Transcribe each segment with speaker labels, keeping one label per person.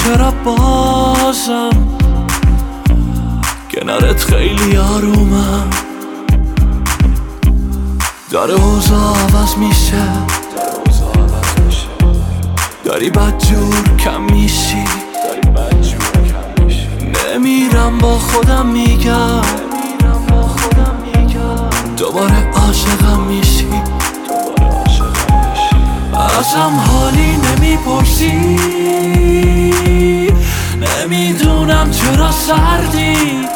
Speaker 1: چرا بازم کنارت خیلی آرومم. داره اوضاع عوض میشه، داری بدجور کم میشی. نمیرم با خودم میگم دوباره عاشقم میشی. ازم حالی نمیپرسی، نمیدونم چرا سردی.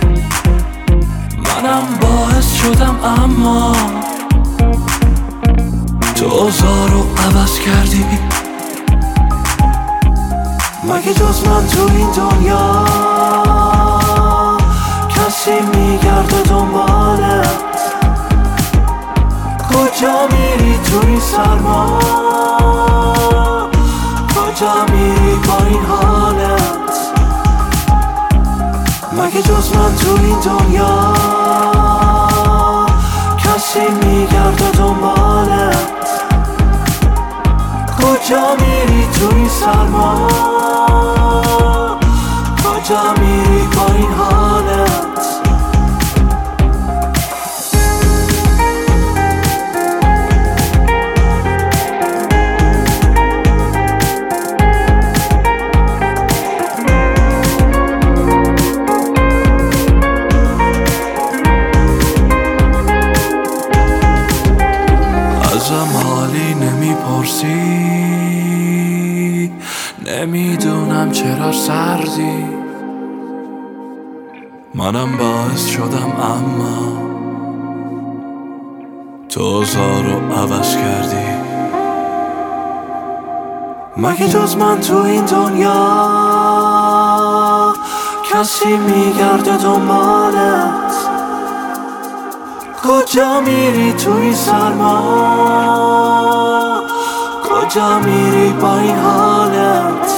Speaker 1: منم باعث شدم اما تو اوضاع رو عوض کردی. مگه جز من تو این دنیا کسی میگرده دنبالت؟ کجا میری تو این سرما؟ کجا میری با این حالت؟ مگه جز من تو این دنیا کسی میگرده دنبالت؟ کجا میری تو این سرما؟ کجا میری با این حالت؟ ازم حالی نمیپرسی، نمیدونم چرا سردی. منم باعث شدم اما تو اوضاع رو عوض کردی. مگه جز من تو این دنیا کسی میگرده دنبالت؟ کجا میری تو این سرما؟ کجا میری با این حالت؟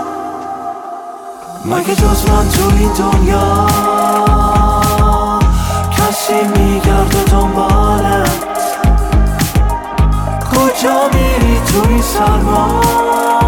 Speaker 1: مگه جز من تو این دنیا کسی میگرده دنبالت؟ کجا میری تو این سرما؟